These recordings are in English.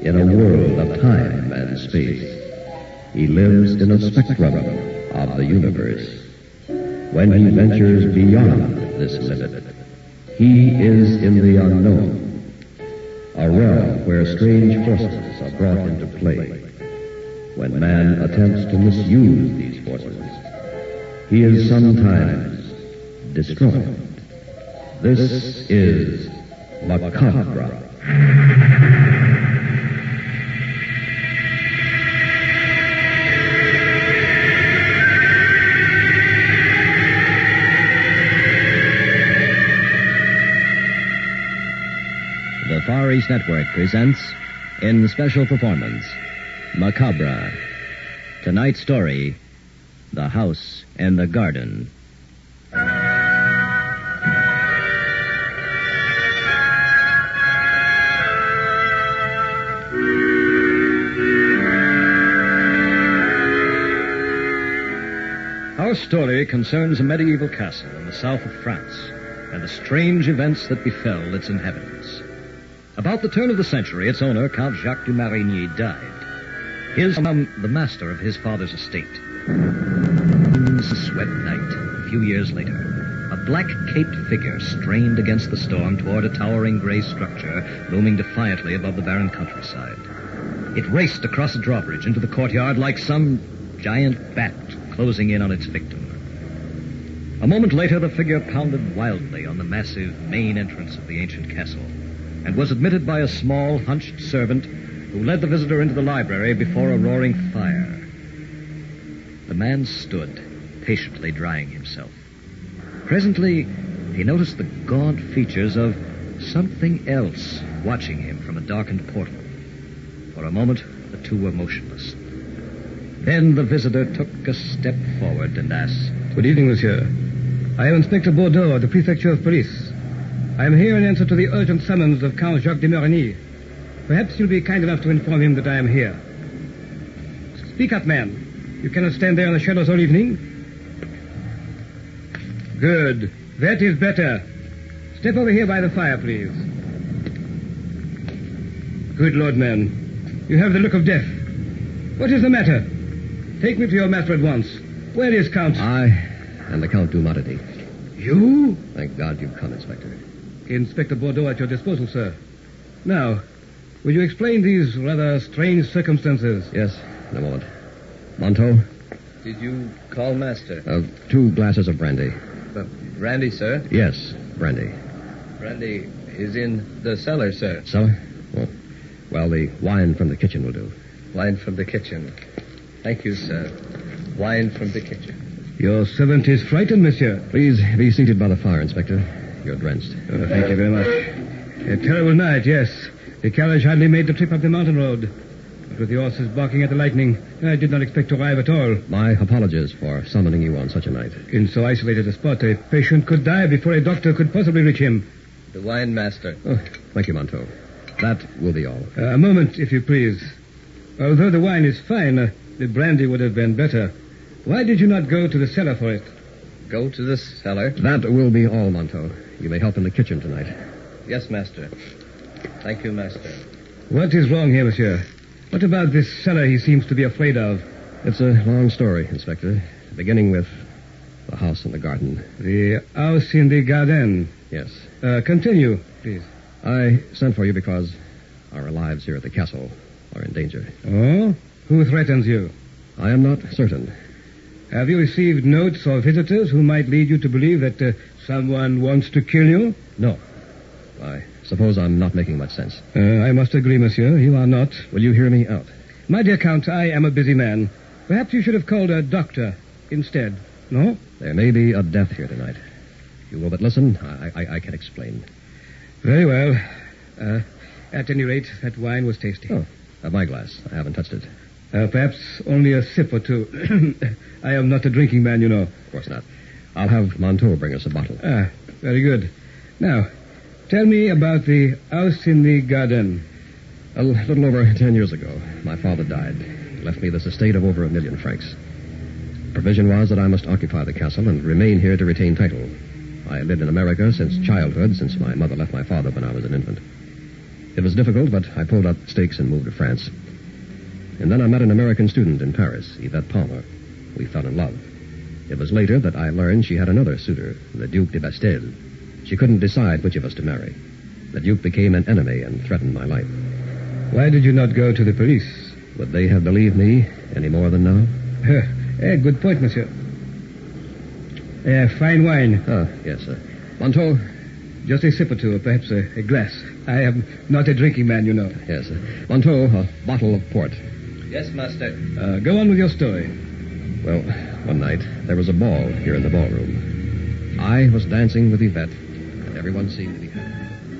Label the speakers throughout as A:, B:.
A: in a world of time and space. He lives in a spectrum of the universe. When he ventures beyond this limit, he is in the unknown, a realm where strange forces are brought into play. When man attempts to misuse these forces, he is sometimes destroyed. This is Macabre.
B: The Far East Network presents, in special performance, Macabre. Tonight's story, The House in the Garden.
C: Our story concerns a medieval castle in the south of France and the strange events that befell its inhabitants. About the turn of the century, its owner, Count Jacques de Marigny, died. His the master of his father's estate. It's a sweat night, a few years later. A black-caped figure strained against the storm toward a towering gray structure looming defiantly above the barren countryside. It raced across a drawbridge into the courtyard like some giant bat closing in on its victim. A moment later, the figure pounded wildly on the massive main entrance of the ancient castle and was admitted by a small, hunched servant who led the visitor into the library before a roaring fire. The man stood, patiently drying himself. Presently, he noticed the gaunt features of something else watching him from a darkened portal. For a moment, the two were motionless. Then the visitor took a step forward and asked,
D: "Good evening, monsieur. I am Inspector Bordeaux of the Prefecture of Police. I am here in answer to the urgent summons of Count Jacques de Marigny. Perhaps you'll be kind enough to inform him that I am here." "Speak up, man. You cannot stand there in the shadows all evening." "Good. That is better. Step over here by the fire, please." "Good Lord, man. You have the look of death. What is the matter? Take me to your master at once. Where is Count?"
A: I am the Count Dumarity.
D: "You?"
A: Thank God you've come, Inspector.
D: Inspector Bordeaux at your disposal, sir. Now, will you explain these rather strange circumstances?
A: Yes, in a moment. Monto?
E: Did you call Master?
A: 2 glasses of brandy.
E: Brandy, sir?
A: Yes, brandy.
E: Brandy is in the cellar, sir.
A: Cellar? Oh. Well, the wine from the kitchen will do.
E: Wine from the kitchen. Thank you, sir. Wine from the kitchen.
D: Your servant is frightened, monsieur.
A: Please be seated by the fire, Inspector. You're drenched.
D: Thank you very much. A terrible night, yes. The carriage hardly made the trip up the mountain road. But with the horses barking at the lightning, I did not expect to arrive at all.
A: My apologies for summoning you on such a night.
D: In so isolated a spot, a patient could die before a doctor could possibly reach him.
E: The wine, Master.
A: Oh, thank you, Monto. That will be all.
D: A moment, if you please. Although the wine is fine, the brandy would have been better. Why did you not go to the cellar for it?
E: Go to the cellar?
A: That will be all, Monto. You may help in the kitchen tonight.
E: Yes, Master. Thank you, Master.
D: What is wrong here, monsieur? What about this cellar he seems to be afraid of?
A: It's a long story, Inspector. Beginning with the house in the garden.
D: The house in the garden?
A: Yes.
D: Continue, please.
A: I sent for you because our lives here at the castle are in danger.
D: Oh? Who threatens you?
A: I am not certain.
D: Have you received notes or visitors who might lead you to believe that someone wants to kill you?
A: No. I suppose I'm not making much sense.
D: I must agree, monsieur. You are not.
A: Will you hear me out?
D: My dear Count, I am a busy man. Perhaps you should have called a doctor instead. No?
A: There may be a death here tonight. If you will but listen, I can explain.
D: Very well. At any rate, that wine was tasty.
A: Oh, have my glass. I haven't touched it.
D: Perhaps only a sip or two. I am not a drinking man, you know.
A: Of course not. I'll have Montour bring us a bottle.
D: Very good. Now, tell me about the house in the garden.
A: A little over 10 years ago, my father died. He left me this estate of over 1 million francs. The provision was that I must occupy the castle and remain here to retain title. I had lived in America since childhood, since my mother left my father when I was an infant. It was difficult, but I pulled out stakes and moved to France. And then I met an American student in Paris, Yvette Palmer. We fell in love. It was later that I learned she had another suitor, the Duke de Bastel. She couldn't decide which of us to marry. The Duke became an enemy and threatened my life.
D: Why did you not go to the police?
A: Would they have believed me any more than now?
D: Good point, monsieur. Fine wine.
A: Ah, yes, Montauk?
D: Just a sip or two, or perhaps a glass. I am not a drinking man, you know.
A: Yes, Montauk, a bottle of port.
E: Yes, master.
D: Go on with your story.
A: Well, one night, there was a ball here in the ballroom. I was dancing with Yvette, and everyone seemed to be happy.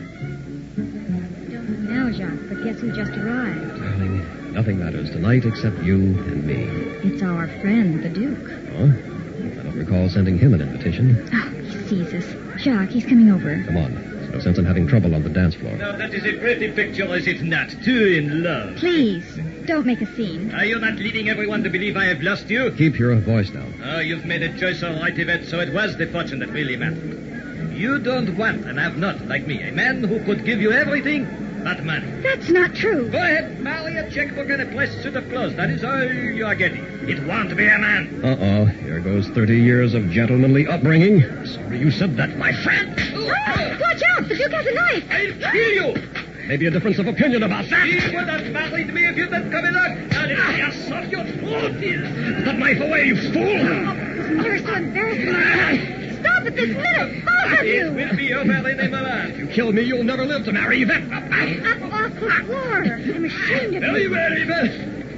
F: Don't know now, Jacques, but guess who just arrived?
A: Darling, nothing matters tonight except you and me.
F: It's our friend, the Duke.
A: Oh? I don't recall sending him an invitation.
F: Oh, he sees us. Jacques, he's coming over.
A: Come on. There's no sense in having trouble on the dance floor.
C: Now, that is a pretty picture, is it not? Two in love.
F: Please, don't make a scene.
C: Are you not leading everyone to believe I have lost you?
A: Keep your voice down.
C: Oh, you've made a choice all right, Yvette, so it was the fortune that really mattered. You don't want and have not, like me, a man who could give you everything but money.
F: That's not true.
C: Go ahead, marry a checkbook and a fresh suit of clothes. That is all you are getting. It won't be a man.
A: Uh-oh. Here goes 30 years of gentlemanly upbringing. Sorry you said that, my friend.
F: Oh, watch out! The Duke has a knife.
C: I'll kill you.
A: Maybe a difference of opinion about that.
C: He would have married me if you'd been coming up. And if I assault your throat is.
A: That knife away, you fool!
F: You're so embarrassing. Stop it this minute, both of
C: It
F: you.
C: will be over in a moment.
A: You kill me, you'll never live to marry Yvette.
F: Up off the floor. I'm ashamed of
C: Very
F: you.
C: well, Yvette.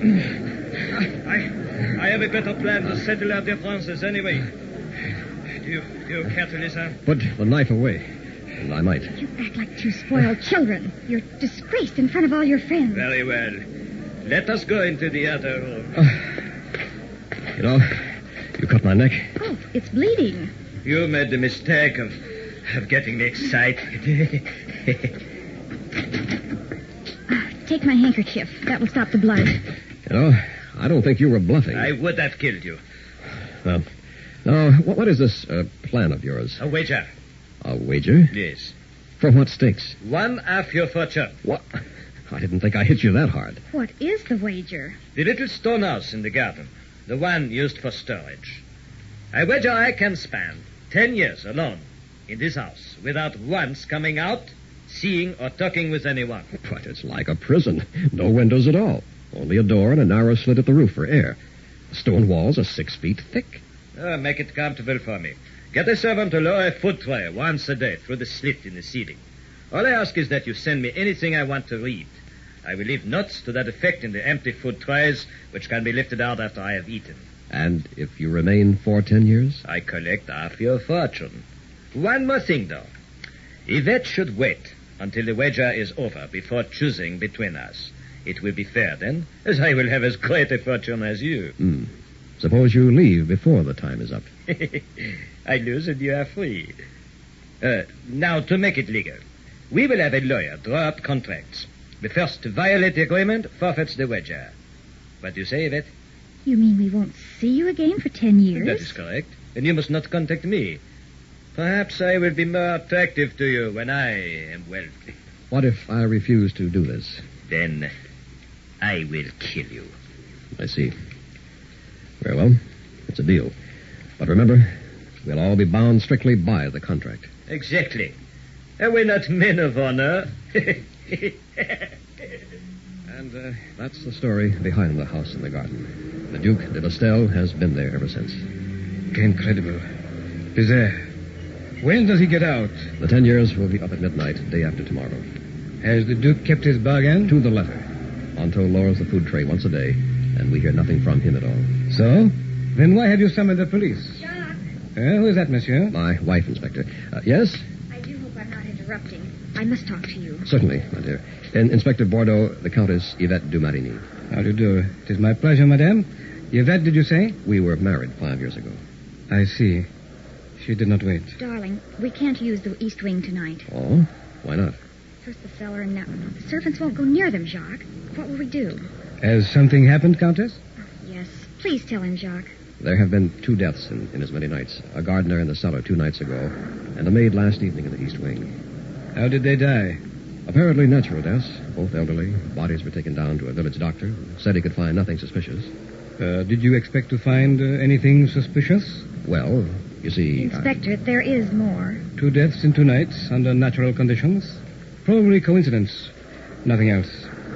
C: I have a better plan to settle our differences anyway. Do you care to listen?
A: Put the knife away, and I might.
F: You act like two spoiled children. You're disgraced in front of all your friends.
C: Very well. Let us go into the other room.
A: You know, you cut my neck.
F: Oh, it's bleeding.
C: You made the mistake of getting me excited.
F: Take my handkerchief. That will stop the blood.
A: You know, I don't think you were bluffing.
C: I would have killed you.
A: Now, what is this plan of yours?
C: A wager.
A: A wager?
C: Yes.
A: For what stakes?
C: One half your fortune.
A: What? I didn't think I hit you that hard.
F: What is the wager?
C: The little stone house in the garden. The one used for storage. I wager I can spend 10 years alone in this house without once coming out, seeing or talking with anyone.
A: But it's like a prison. No windows at all. Only a door and a narrow slit at the roof for air. The stone walls are 6 feet thick.
C: Make it comfortable for me. Get a servant to lower a food tray once a day through the slit in the ceiling. All I ask is that you send me anything I want to read. I will leave notes to that effect in the empty food trays, which can be lifted out after I have eaten.
A: And if you remain for 10 years?
C: I collect half your fortune. One more thing, though. Yvette should wait until the wager is over before choosing between us. It will be fair, then, as I will have as great a fortune as you.
A: Suppose you leave before the time is up.
C: I lose and you are free. Now, to make it legal, we will have a lawyer draw up contracts. The first to violate the agreement forfeits the wager. What do you say, Yvette?
F: You mean we won't see you again for 10 years?
C: That is correct. And you must not contact me. Perhaps I will be more attractive to you when I am wealthy.
A: What if I refuse to do this?
C: Then I will kill you.
A: I see. Very well. It's a deal. But remember, we'll all be bound strictly by the contract.
C: Exactly. Are we not men of honor?
A: And that's the story behind the house in the garden. The Duke de Bastel has been there ever since.
D: Incredible. Bizarre. When does he get out?
A: The 10 years will be up at midnight, day after tomorrow.
D: Has the Duke kept his bargain?
A: To the letter. Montauk lowers the food tray once a day, and we hear nothing from him at all.
D: So? Then why have you summoned the police?
F: Jacques.
D: Who is that, monsieur?
A: My wife, Inspector. Yes?
F: I do hope I'm not interrupting. I must talk to you.
A: Certainly, my dear. Inspector Bordeaux, the Countess Yvette de Marigny.
D: How do you do? It is my pleasure, madame. Yvette, did you say?
A: We were married 5 years ago.
D: I see. She did not wait.
F: Darling, we can't use the East Wing tonight.
A: Oh? Why not?
F: First the cellar and now... The servants won't go near them, Jacques. What will we do?
D: Has something happened, Countess?
F: Yes. Please tell him, Jacques.
A: There have been 2 deaths in as many nights. A gardener in the cellar 2 nights ago, and a maid last evening in the East Wing.
D: How did they die?
A: Apparently natural deaths, both elderly. Bodies were taken down to a village doctor. Said he could find nothing suspicious.
D: Did you expect to find anything suspicious?
A: Well, you see...
F: Inspector, there is more.
D: 2 deaths in 2 nights under natural conditions. Probably coincidence. Nothing else.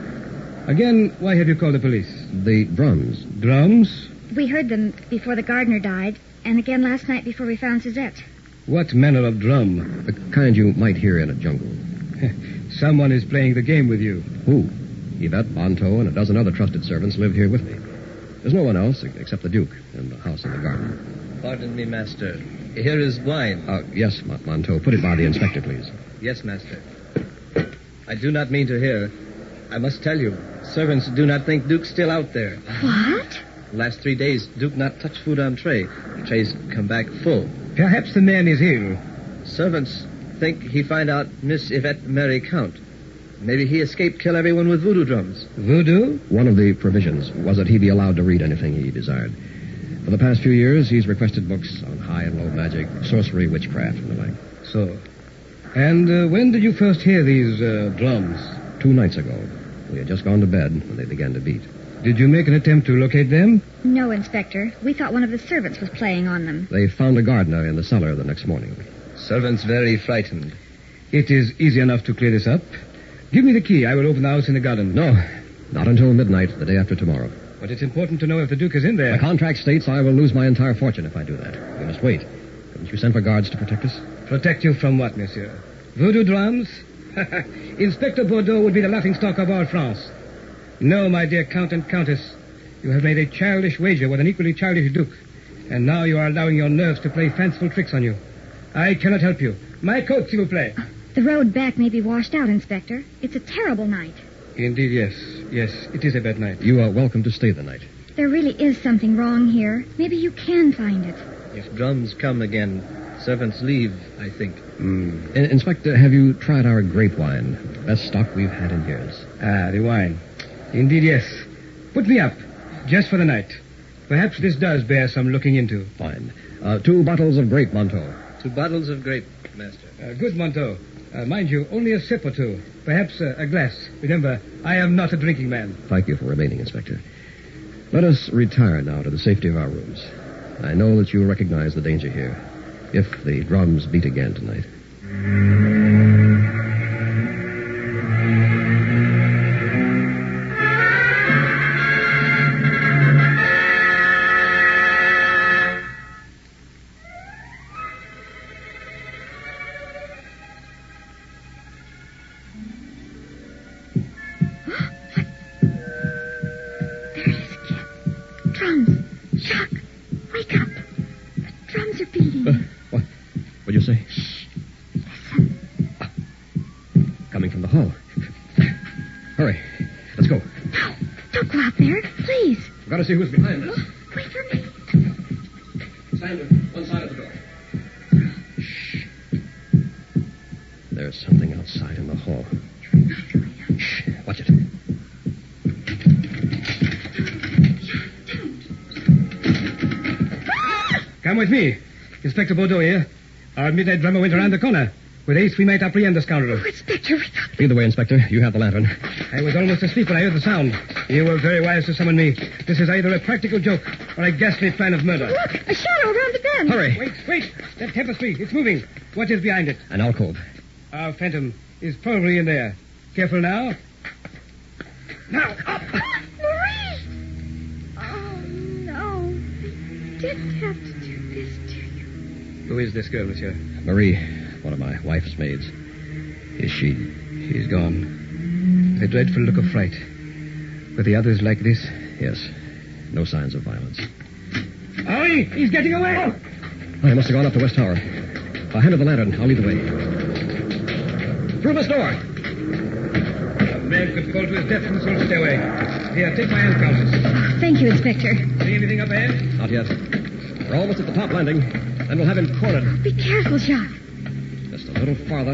D: Again, why have you called the police?
A: The drums.
D: Drums?
F: We heard them before the gardener died, and again last night before we found Suzette.
D: What manner of drum?
A: The kind you might hear in a jungle.
D: Someone is playing the game with you.
A: Who? Yvette, Bonto, and a dozen other trusted servants live here with me. There's no one else except the Duke and the house in the garden.
E: Pardon me, Master. Here is wine.
A: Yes, Monto. Put it by the inspector, please.
E: Yes, Master. I do not mean to hear. I must tell you, servants do not think Duke's still out there.
F: What?
E: Last 3 days, Duke not touch food on tray. Trays come back full.
D: Perhaps the man is ill.
E: Servants think he find out Miss Yvette marry Count. Maybe he escaped kill everyone with voodoo drums.
D: Voodoo?
A: One of the provisions was that he be allowed to read anything he desired. For the past few years, he's requested books on high and low magic, sorcery, witchcraft, and the like.
D: So. And when did you first hear these drums?
A: 2 nights ago. We had just gone to bed when they began to beat.
D: Did you make an attempt to locate them?
F: No, Inspector. We thought one of the servants was playing on them.
A: They found a gardener in the cellar the next morning.
E: Servants very frightened.
D: It is easy enough to clear this up. Give me the key. I will open the house in the garden.
A: No, not until midnight the day after tomorrow.
D: But it's important to know if the Duke is in there.
A: The contract states I will lose my entire fortune if I do that. We must wait. Couldn't you send for guards to protect us?
D: Protect you from what, monsieur? Voodoo drums? Inspector Bordeaux would be the laughingstock of all France. No, my dear Count and Countess. You have made a childish wager with an equally childish Duke. And now you are allowing your nerves to play fanciful tricks on you. I cannot help you. My coat, s'il vous plaît.
F: The road back may be washed out, Inspector. It's a terrible night.
D: Indeed, yes. Yes, it is a bad night.
A: You are welcome to stay the night.
F: There really is something wrong here. Maybe you can find it.
E: If drums come again, servants leave, I think.
A: Inspector, have you tried our grape wine? Best stock we've had in years.
D: Ah, the wine. Indeed, yes. Put me up. Just for the night. Perhaps this does bear some looking into.
A: Fine. 2 bottles of grape, Monto.
E: 2 bottles of grape, Master.
D: Good, Monto. Mind you, only a sip or 2. Perhaps a glass. Remember, I am not a drinking man.
A: Thank you for remaining, Inspector. Let us retire now to the safety of our rooms. I know that you recognize the danger here. If the drums beat again tonight. What'd you say?
F: Shh. Listen.
A: Coming from the hall. Hurry. Let's go.
F: No, don't go out there. Please.
A: We've got to see who's behind us.
F: Wait for me.
A: Stand on one side of the door. Shh. There's something outside in the hall. Shh. Watch it.
D: Come with me. Inspector Bordeaux here. Our midnight drummer went around the corner. With haste, we might apprehend the scoundrel.
F: Oh, Inspector, wake up.
A: Either way, Inspector, you have the lantern.
D: I was almost asleep when I heard the sound. You were very wise to summon me. This is either a practical joke or a ghastly plan of murder.
F: Look, a shadow around the bend.
A: Hurry.
D: Wait. That tapestry, it's moving. What is behind it?
A: An alcove.
D: Our phantom is probably in there. Careful now. Now, up!
F: Marie! Oh, no. I didn't have to do this to you.
D: Who is this girl, monsieur?
A: Marie, one of my wife's maids. Is she?
D: She's gone. A dreadful look of fright. Were the others like this?
A: Yes. No signs of violence.
D: Hurry! He's getting away!
A: I must have gone up the West Tower. If I handle the lantern, I'll lead the way. Through this door!
D: A man could fall to his death from this old stairway. Here, take my hand, Countess.
F: Oh, thank you, Inspector.
D: See anything up ahead?
A: Not yet. We're almost at the top landing. Then we'll have him cornered.
F: Be careful, Jacques.
A: Just a little farther.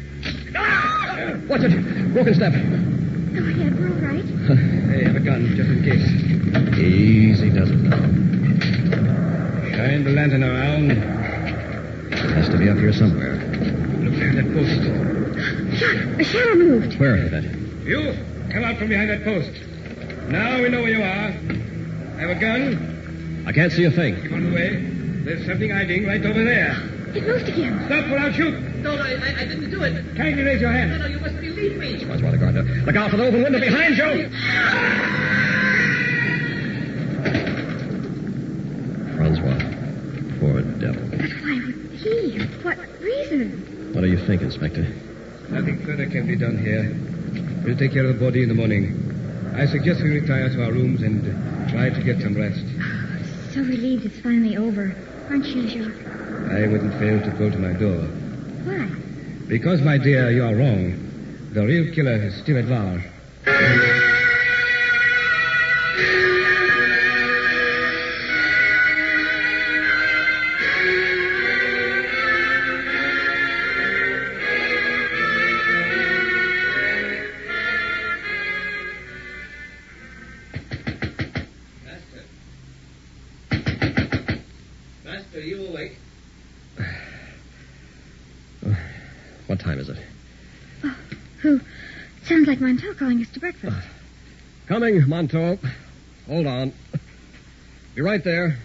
A: Watch it! Broken step.
F: Go ahead, we're all right.
D: Hey, have a gun, just in case.
A: Easy does it.
D: Shine the lantern around.
A: It has to be up here somewhere.
D: Look there, that post.
F: Look, a shadow moved.
B: Where, Yvette?
D: You, come out from behind that post. Now we know where you are. I have a gun.
B: I can't see a thing.
D: Keep on the way. There's something hiding right over there.
F: It moved again.
D: Stop or I'll shoot.
E: No, I didn't do it.
D: Kindly raise your hand.
E: No, you must believe me.
B: Francois, the gardener. Look out for the open window behind you! Francois, poor devil.
F: But why would he? For what reason?
B: What do you think, Inspector?
D: Nothing further can be done here. We'll take care of the body in the morning. I suggest we retire to our rooms and try to get some rest.
F: So relieved it's finally over. Aren't you, Jacques?
D: I wouldn't fail to go to my door.
F: Why?
D: Because, my dear, you are wrong. The real killer is still at large.
E: Master, you awake?
B: What time is it?
F: Oh, who? Sounds like Montauk calling us to breakfast.
B: Coming, Montauk. Hold on. Be right there.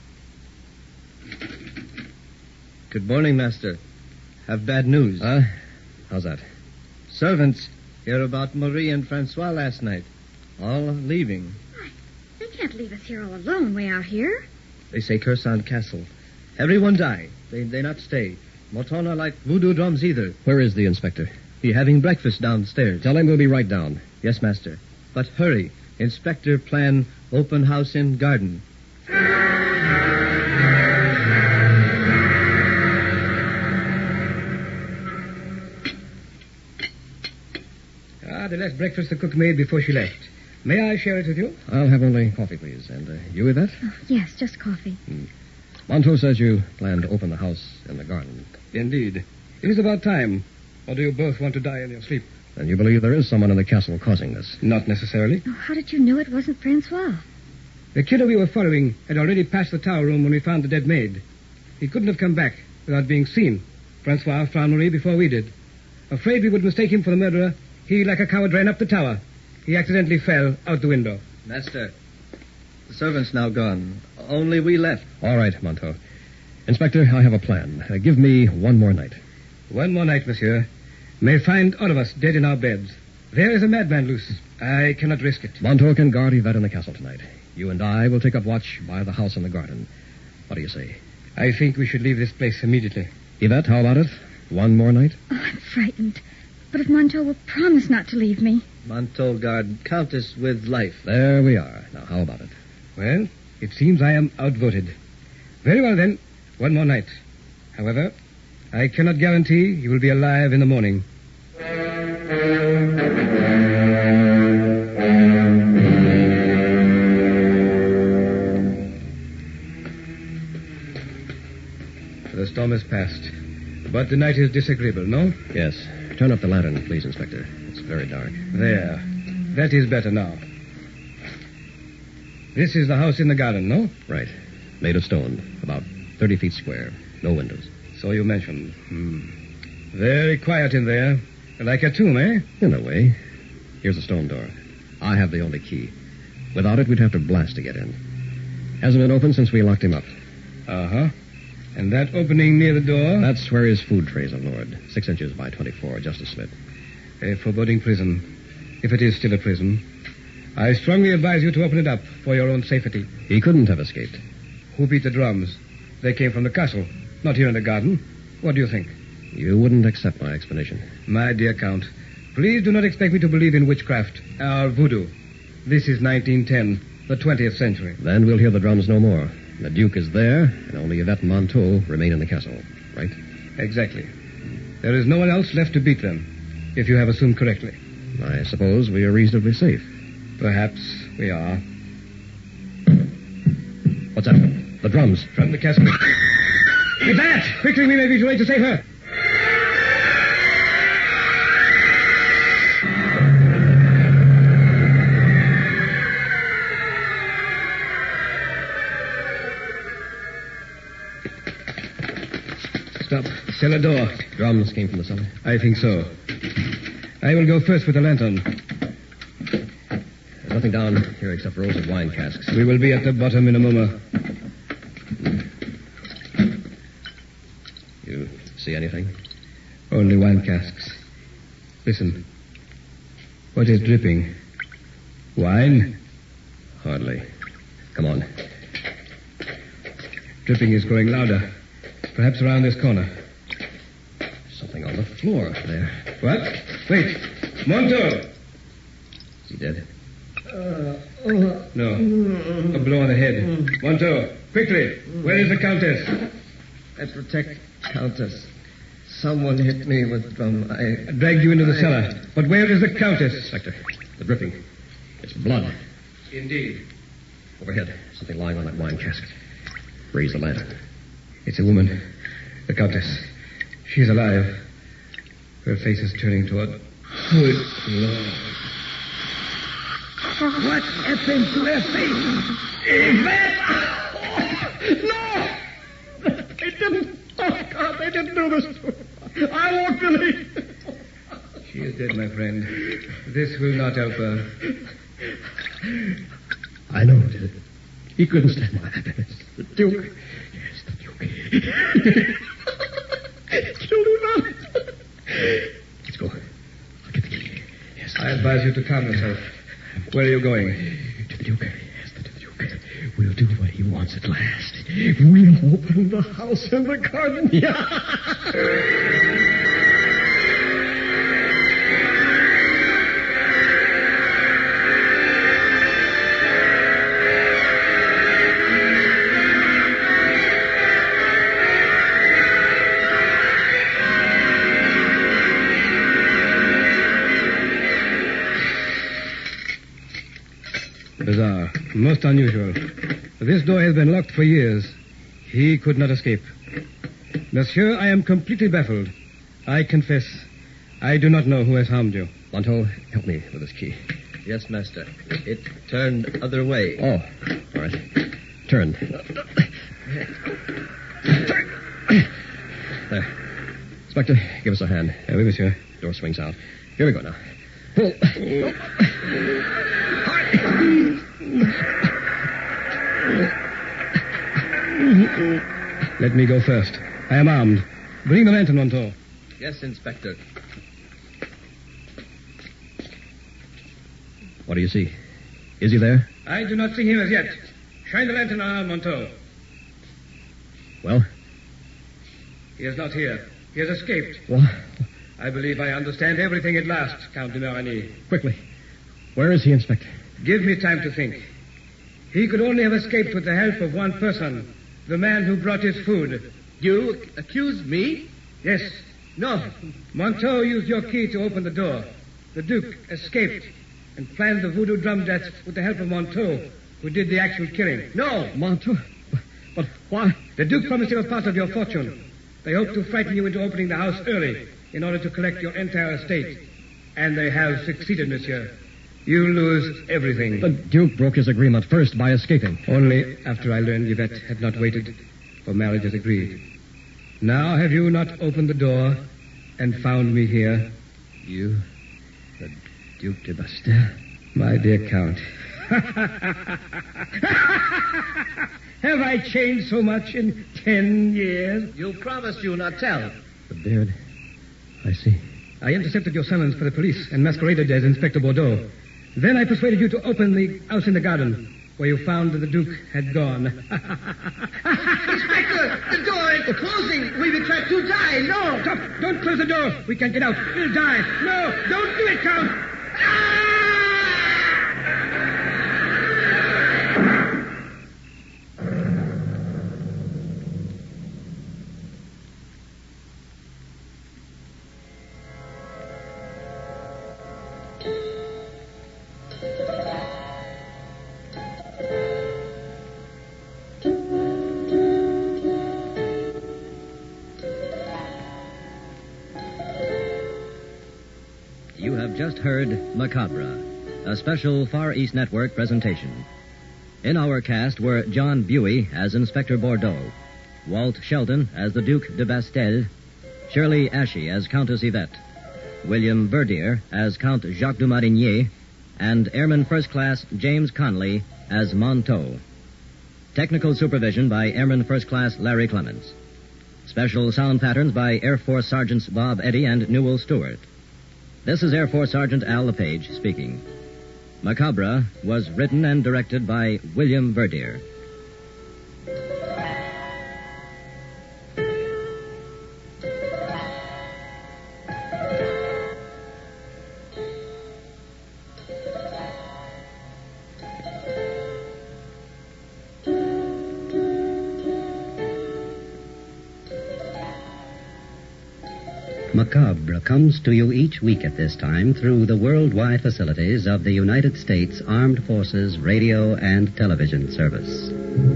E: Good morning, Master. Have bad news.
B: How's that?
E: Servants hear about Marie and Francois last night. All leaving.
F: Why, they can't leave us here all alone way out here.
E: They say Cursan Castle. Everyone die. They not stay. Moton not like voodoo drums either.
B: Where is the inspector?
E: He having breakfast downstairs.
B: Tell him we'll be right down.
E: Yes, Master. But hurry. Inspector plan open house in garden.
D: They left breakfast the cook made before she left. May I share it with you?
B: I'll have only coffee, please. And you, Yvette?
F: Oh, yes, just coffee.
B: Montauk says you plan to open the house in the garden.
D: Indeed. It is about time. Or do you both want to die in your sleep?
B: And you believe there is someone in the castle causing this?
D: Not necessarily.
F: Oh, how did you know it wasn't Francois?
D: The killer we were following had already passed the tower room when we found the dead maid. He couldn't have come back without being seen. Francois found Marie before we did. Afraid we would mistake him for the murderer, he, like a coward, ran up the tower. He accidentally fell out the window.
E: Master, the servants now gone. Only we left.
B: All right, Montauk. Inspector, I have a plan. Give me one more night.
D: One more night, monsieur. May find all of us dead in our beds. There is a madman loose. I cannot risk it.
B: Montauk can guard Yvette in the castle tonight. You and I will take up watch by the house in the garden. What do you say?
D: I think we should leave this place immediately.
B: Yvette, how about it? One more night?
F: Oh, I'm frightened. But if Montauk will promise not to leave me.
E: Montauk guard Countess with life.
B: There we are. Now, how about it?
D: Well, it seems I am outvoted. Very well, then. One more night. However, I cannot guarantee you will be alive in the morning. The storm has passed. But the night is disagreeable, no?
B: Yes. Turn up the lantern, please, Inspector. It's very dark.
D: There. That is better now. This is the house in the garden, no?
B: Right. Made of stone. About 30 feet square. No windows.
D: So you mentioned. Very quiet in there. Like a tomb, eh?
B: In a way. Here's a stone door. I have the only key. Without it, we'd have to blast to get in. Hasn't been opened since we locked him up.
D: Uh-huh. And that opening near the door?
B: That's where his food trays are lured. 6 inches by 24, just a slit.
D: A foreboding prison. If it is still a prison. I strongly advise you to open it up for your own safety.
B: He couldn't have escaped.
D: Who beat the drums? They came from the castle, not here in the garden. What do you think?
B: You wouldn't accept my explanation.
D: My dear Count, please do not expect me to believe in witchcraft or voodoo. This is 1910, the 20th century.
B: Then we'll hear the drums no more. The Duke is there, and only Yvette and Montauk remain in the castle, right?
D: Exactly. There is no one else left to beat them, if you have assumed correctly.
B: I suppose we are reasonably safe.
D: Perhaps we are.
B: What's that? The drums.
D: From the castle. Yvette! Quickly, we may be too late to save her. Stop. Cellar door.
B: Drums came from the cellar.
D: I think so. I will go first with the lantern.
E: There's nothing down here except rows of wine casks.
D: We will be at the bottom in a moment.
E: You see anything?
D: Only wine casks. Listen. What is dripping? Wine?
E: Hardly. Come on.
D: Dripping is growing louder. Perhaps around this corner.
E: Something on the floor there.
D: What? Wait. Monto!
E: Is he dead?
D: No. A blow on the head. Monto, quickly. Where is the Countess?
E: I protect Countess. Someone hit me with drum.
D: I dragged you into the cellar. But where is the Countess?
E: Inspector, the dripping. It's blood.
D: Indeed.
E: Overhead, something lying on that wine cask. Raise the lantern.
D: It's a woman. The Countess. She's alive. Her face is turning toward... Good Lord.
G: What happened to her face? Yvette! No! They didn't. Oh, God, they didn't do this to her. I won't believe.
D: She is dead, my friend. This will not help her.
E: I know who did it. He couldn't stand my happiness. The Duke. Yes, the Duke.
G: Killed him out.
E: Let's go. I'll get the key. Yes.
D: I advise you to calm yourself. Where are you going?
E: To the Duke. Yes, to the Duke. We'll do what he wants at last. We'll open the house and the garden. Yeah.
D: Bizarre. Most unusual. This door has been locked for years. He could not escape. Monsieur, I am completely baffled. I confess, I do not know who has harmed you.
E: Monto, help me with this key.
H: Yes, master. It turned other way.
E: Oh, all right. Turn. There. Inspector, give us a hand.
D: Oui, monsieur.
E: Door swings out. Here we go now. Pull.
D: Let me go first. I am armed. Bring the lantern, Monto.
H: Yes, Inspector.
E: What do you see? Is he there?
D: I do not see him as yet. Shine the lantern on, Monto.
E: Well?
D: He is not here. He has escaped.
E: What?
D: I believe I understand everything at last, Count de Marigny.
E: Quickly. Where is he, Inspector?
D: Give me time to think. He could only have escaped with the help of one person, the man who brought his food.
H: You accuse me?
D: Yes.
H: No.
D: Monto used your key to open the door. The Duke escaped and planned the voodoo drum death with the help of Monto, who did the actual killing.
H: No.
E: Monto? But why?
D: The Duke promised you a part of your fortune. They hoped to frighten you into opening the house early in order to collect your entire estate. And they have succeeded, monsieur. You lose everything.
E: The Duke broke his agreement first by escaping.
D: Only after I learned Yvette had not waited for marriage as agreed. Now have you not opened the door and found me here?
E: You, the Duc de Bastel?
D: My dear Count. Have I changed so much in 10 years?
H: You promised you'll not tell.
E: The beard. I see.
D: I intercepted your summons for the police and masqueraded as Inspector Bordeaux. Then I persuaded you to open the house in the garden, where you found that the Duke had gone.
G: Inspector, the door is closing. We will try to die. No.
D: Stop! Don't close the door. We can't get out. We'll die. No, don't do it, Count.
B: You have just heard Macabre, a special Far East Network presentation. In our cast were John Buey as Inspector Bordeaux, Walt Sheldon as the Duc de Bastel, Shirley Ashey as Countess Yvette, William Verdier as Count Jacques de Marigny, and Airman First Class James Conley as Monteau. Technical supervision by Airman First Class Larry Clements. Special sound patterns by Air Force Sergeants Bob Eddy and Newell Stewart. This is Air Force Sergeant Al LePage speaking. Macabre was written and directed by William Verdier.
I: Macabre comes to you each week at this time through the worldwide facilities of the United States Armed Forces Radio and Television Service.